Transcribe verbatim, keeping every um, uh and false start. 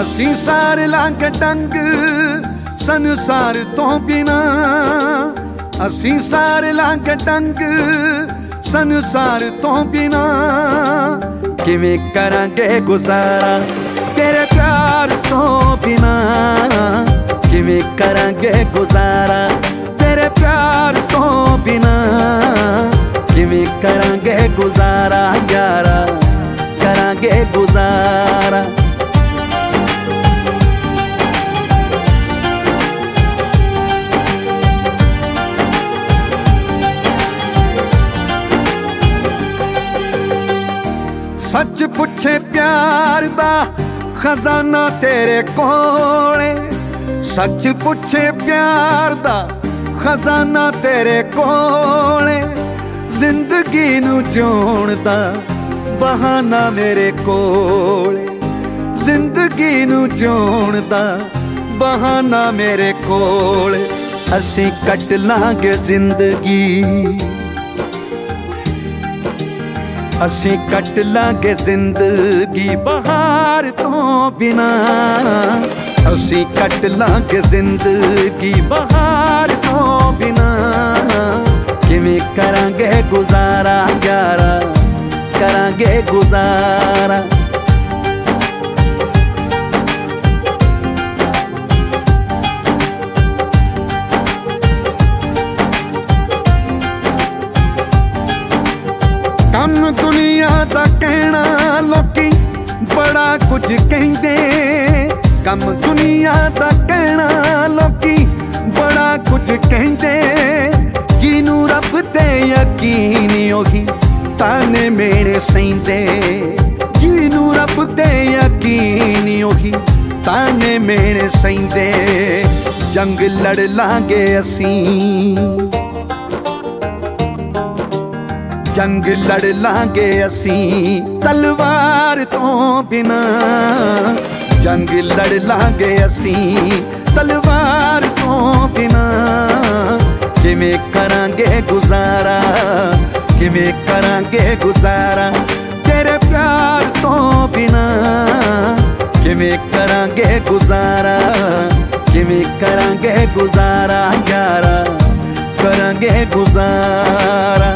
ਅਸੀਂ ਸਾਰ ਲੰਘ ਡੰਗ ਸੰਸਾਰ ਤੋਂ ਬਿਨਾ, ਅਸੀਂ ਸਾਰ ਲੰਘ ਡੰਗ ਸੰਸਾਰ ਤੋਂ ਬਿਨਾ। ਕਿਵੇਂ ਕਰਾਂਗੇ ਗੁਜ਼ਾਰਾ ਤੇਰੇ ਪਿਆਰ ਤੋਂ ਬਿਨਾ, ਕਿਵੇਂ ਕਰਾਂਗੇ ਗੁਜ਼ਾਰਾ ਤੇਰੇ ਪਿਆਰ ਤੋਂ ਬਿਨਾ, ਕਿਵੇਂ ਕਰਾਂਗੇ ਗੁਜ਼ਾਰਾ ਯਾਰਾ, ਕਰਾਂਗੇ ਗੁਜ਼ਾਰਾ। ਸੱਚ ਪੁੱਛੇ ਪਿਆਰ ਦਾ ਖਜ਼ਾਨਾ ਤੇਰੇ ਕੋਲੇ, ਸੱਚ ਪੁੱਛੇ ਪਿਆਰ ਦਾ ਖਜ਼ਾਨਾ ਤੇਰੇ ਕੋਲੇ। ਜ਼ਿੰਦਗੀ ਨੂੰ ਜਿਉਣ ਦਾ ਬਹਾਨਾ ਮੇਰੇ ਕੋਲੇ, ਜ਼ਿੰਦਗੀ ਨੂੰ ਜਿਉਣ ਦਾ ਬਹਾਨਾ ਮੇਰੇ ਕੋਲੇ। ਅਸੀਂ ਕੱਟ ਲਾਂਗੇ ਜ਼ਿੰਦਗੀ, ਅਸੀਂ ਕੱਟ ਲਾਂਗੇ ਜ਼ਿੰਦਗੀ ਬਹਾਰ ਤੋਂ ਬਿਨਾ, ਅਸੀਂ ਕੱਟ ਲਾਂਗੇ ਜ਼ਿੰਦਗੀ ਬਹਾਰ ਤੋਂ ਬਿਨਾ। ਕਿਵੇਂ ਕਰਾਂਗੇ ਗੁਜ਼ਾਰਾ ਯਾਰਾ, ਕਰਾਂਗੇ ਗੁਜ਼ਾਰਾ। ਕੰਮ ਦੁਨੀਆ ਦਾ ਕਹਿਣਾ ਲੋਕੀ ਬੜਾ ਕੁਝ ਕਹਿੰਦੇ, ਕੰਮ ਦੁਨੀਆ ਦਾ ਕਹਿਣਾ ਲੋਕੀ ਬੜਾ ਕੁਝ ਕਹਿੰਦੇ। ਜਿਹਨੂੰ ਰੱਬ ਤੇ ਯਕੀਨ ਉਹੀ ਤਾਨੇ ਮੇਣੇ ਸਹਿੰਦੇ, ਜਿਹਨੂੰ ਰੱਬ ਤੇ ਯਕੀਨ ਉਹੀ ਤਾਨੇ ਮੇਣੇ ਸਹਿੰਦੇ। ਜੰਗ ਲੜ ਲਾਂਗੇ ਅਸੀਂ, ਜੰਗ ਲੜ ਲਾਂਗੇ ਅਸੀਂ ਤਲਵਾਰ ਤੋਂ ਬਿਨਾ, ਜੰਗ ਲੜ ਲਾਂਗੇ ਅਸੀਂ ਤਲਵਾਰ ਤੋਂ ਬਿਨਾ। ਕਿਵੇਂ ਕਰਾਂਗੇ ਗੁਜ਼ਾਰਾ, ਕਿਵੇਂ ਕਰਾਂਗੇ ਗੁਜ਼ਾਰਾ ਤੇਰੇ ਪਿਆਰ ਤੋਂ ਬਿਨਾ, ਕਿਵੇਂ ਕਰਾਂਗੇ ਗੁਜ਼ਾਰਾ, ਕਿਵੇਂ ਕਰਾਂਗੇ ਗੁਜ਼ਾਰਾ ਯਾਰਾ, ਕਰਾਂਗੇ ਗੁਜ਼ਾਰਾ।